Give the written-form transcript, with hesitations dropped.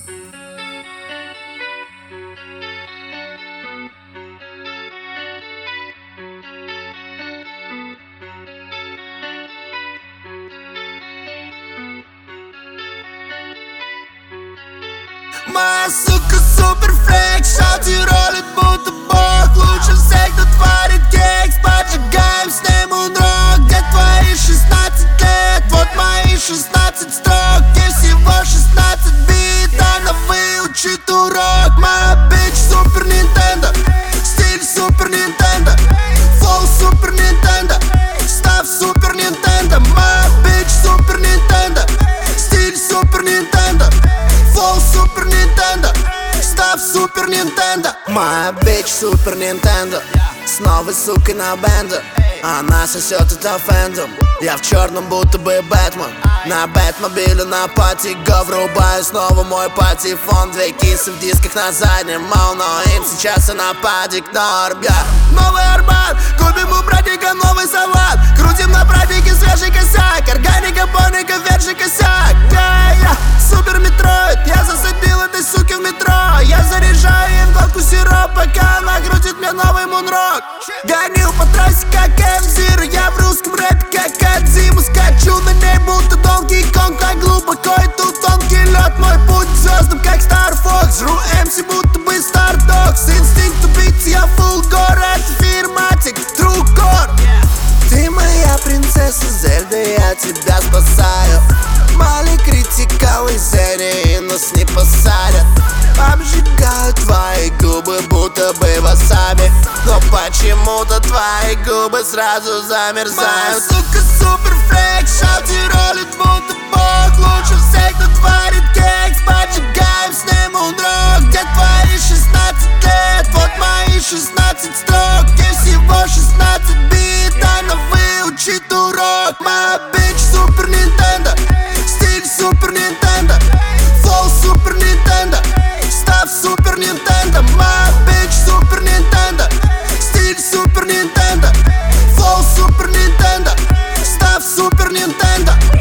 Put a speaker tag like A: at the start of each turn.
A: Моя сука супер фрик, шалти ролит будто бог. Лучше всех тут творит кекс, поджигаем с ним унрок. Где твои 16 лет? Вот мои 16 строк. Мне всего 16 бит, она выучит урок. Моя бич супер Нинтендо, стиль супер Нинтендо, флоу супер Нинтендо, став супер Нинтендо. Моя бич супер Нинтендо, стиль супер Нинтендо, флоу супер Нинтендо, став супер Нинтендо. Моя бич супер Нинтендо, с новой сукой на бенду. Она сосет это фэндом. Я в черном будто бы Бэтмен. На Бэтмобиле на пати го врубаю снова мой патефон. Две кисы в дисках на заднем, мол, но им сейчас и нападик норм. Новый Арбат, купим у братика новый салат. Крутим на празднике свежий косяк. Органика, поника, верши косяк. Супер Метроид, я засадил этой суки в метро. Я заряжаю ей в глотку сироп, пока она крутит мне новый мунрок. Гоню по трассе как М-Зиро, я в русском рэпе как Адзиму. Скачу на ней будто Донки Конг, так глубоко и тут тонкий лед. Мой путь к звездам как Стар Фокс. Жру МС будто бы Стардокс. Инстинкт убийцы, я фулл гор. Это фирматик, тру кор. Ты моя принцесса Зельда, я тебя спасаю. Мали критикалы Зенни, и нас не посадят. Обжигают твои губы, будто бы васаби. Но почему-то твои губы сразу замерзают. Моя сука супер фрик, шалти ролит будто бог. Лучше всех тут творит кекс, поджигаем с ним унрок. Где твои 16 лет? Вот мои 16 строк. Мне всего 16 бит, она выучит урок. Моя бич супер Нинтендо, стиль супер Нинтендо, флоу супер Нинтендо, став супер Нинтендо. Моя бич супер Нинтендо, стиль супер Нинтендо, флоу супер Нинтендо, став супер Нинтендо.